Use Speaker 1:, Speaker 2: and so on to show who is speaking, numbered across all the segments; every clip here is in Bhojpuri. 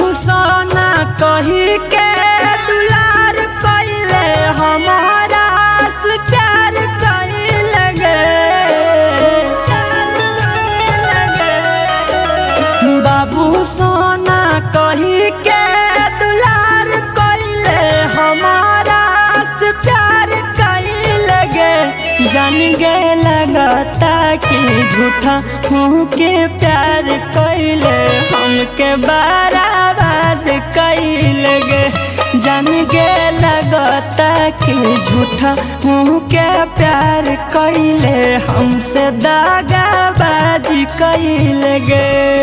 Speaker 1: सोना कही के दुलार कैले हमारा से प्यार कैले गे। बाबू सोना कही के दुलार कैले हमारा से प्यार कैले गे। जान गे लगता कि झूठा हूँ के प्यार कैले हमके बर्बाद कैले गे। जान गे लगता कि झूठा हूँ के प्यार कैले हमसे दगाबाजी कैले गे।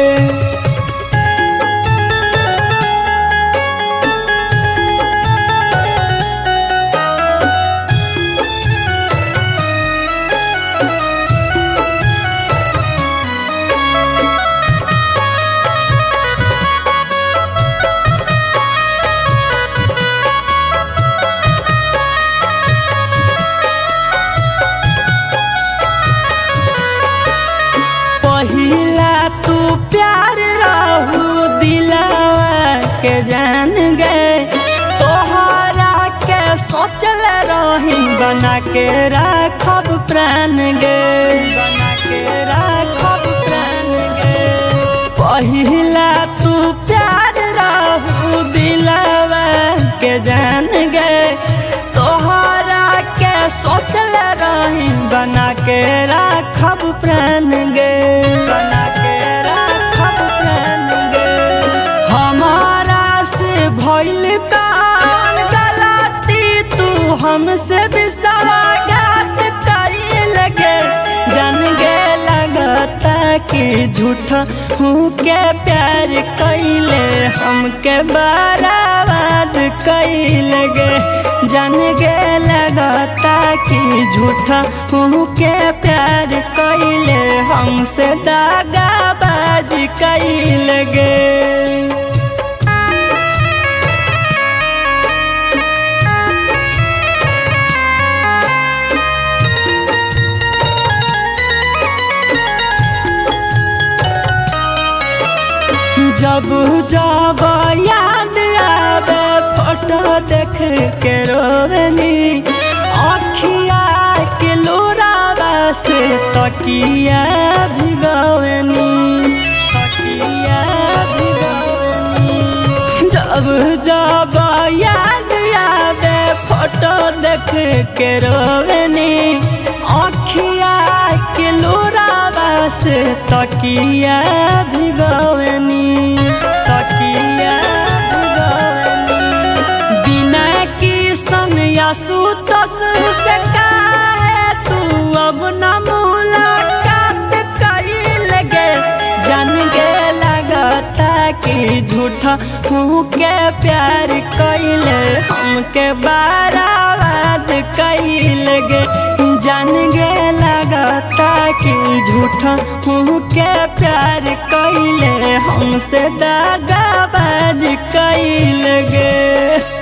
Speaker 1: पहिला तू प्यार रहू दिलावा के जान गए। तोहरा के सोचल रही बना के राखब प्राण गे। बना के राखब प्राण गे। पहिला तू प्यार रहू दिलावा के जान गए। तोहरा के सोचल रही बना के राखब प्राण गे। बना के राखब प्राण गे। हमारा से भइल कान गलती तू हमसे विश्वासघात कैल गे। जान गे लगता कि झूठा हूँ के प्यार कैले हमके बर्बाद कैल गे। जान गे लगता कि झूठा हूँ के प्यार कैले हमसे दगाबाजी कैल गे। जब जब याद आवे फोटो देख के रोवनी। अखिया के लोरावा से तकिया भिगवनी। तकिया भिगवनी। जब जब याद आवे फोटो देख के रोवनी। अखिया के लोरावा से तकिया भिगवनी। सुतस से काहे तू अब न मुलाकात कैल गे। जान गे लगता कि झूठा हूँ के प्यार कैले हमके बर्बाद कैल गे। जान गे लगता कि झूठा हूँ के प्यार कैले हमसे दगाबाज कैल गे।